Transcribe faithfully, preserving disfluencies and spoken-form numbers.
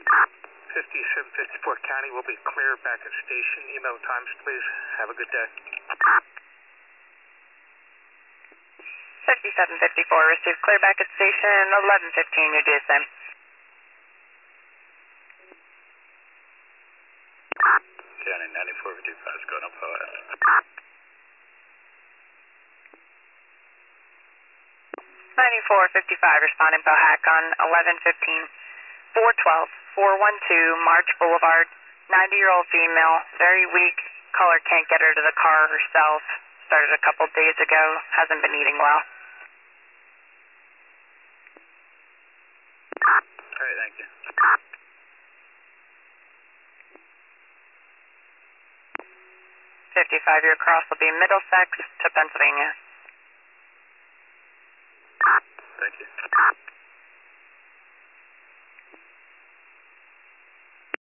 fifty-seven fifty-four County will be clear back at station. Email times, please. Have a good day. fifty-seven fifty-four, received clear back at station. eleven fifteen, you do the same. County ninety-four fifty-five is going up O S. ninety-four fifty-five, responding Bohack on eleven fifteen. four twelve, four one two, March Boulevard. ninety-year-old female, very weak. Caller can't get her to the car herself. Started a couple days ago. Hasn't been eating well. All right, thank you. fifty-five, your cross will be Middlesex to Pennsylvania. Thank you.